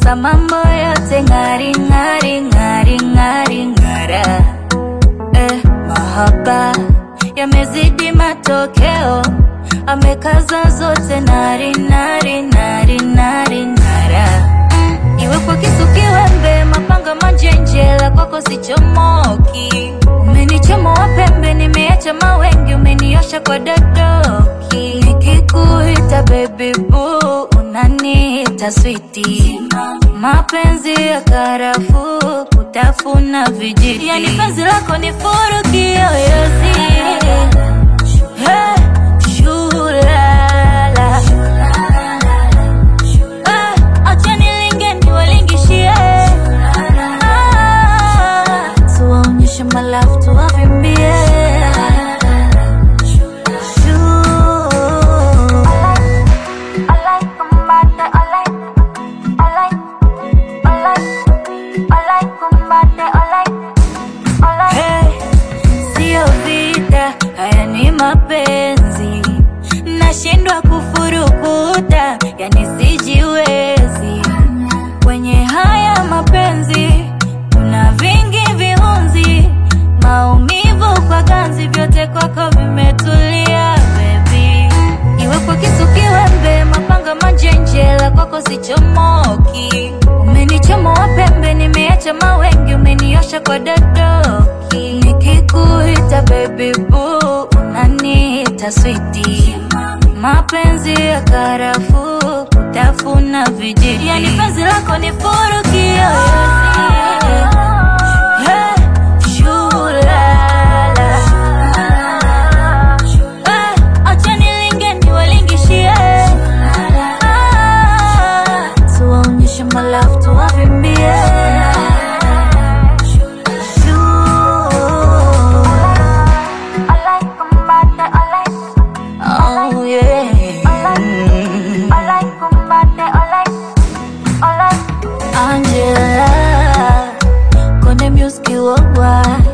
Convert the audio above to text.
Ila mambo yote ngari ngari ngari ngari ngara. Mahaba yamezidi matokeo, amekaza zote nari nari nari nari nara. Iwe kwa kisu kiwembe, mapanga manjenjela, kwako sichomoki. Umenichomoa pembe, nimeacha mawengi, umeniosha kwa dadoki. Nikikuita baby boo, unaniita sweetie. Mapenzi ya karafuu, kutafuna vijiti. Yani penzi lako ni furu kiyoyozi. Shulala. Acha nilinge niwalingishie. Tuwaonyeshe my love, tuwavimbie. Sio vita, haya ni mapenzi. Nashindwa kufurukuta, yani sijiwezi. Kwenye haya mapenzi kuna vingi vihunzi. Maumivu kwa ganzi, vyote kwako vimetulia baby. Iwe kwa kisu kiwembe, mapanga manjenjela, kwako sichomoki. Umenichomoa pembe, nimeacha mawengi, umeniosha kwa dadoki. Nikikuita baby boo, unaniita sweetie. Mapenzi ya karafuu, kutafuna vijiti. Yani penzi lako ni furu kiyoyozi. Shulala. Acha nilinge niwalingishie. Tuwaonyeshe my love, tuwavimbie. Oh yeah. Angela, kone music worldwide.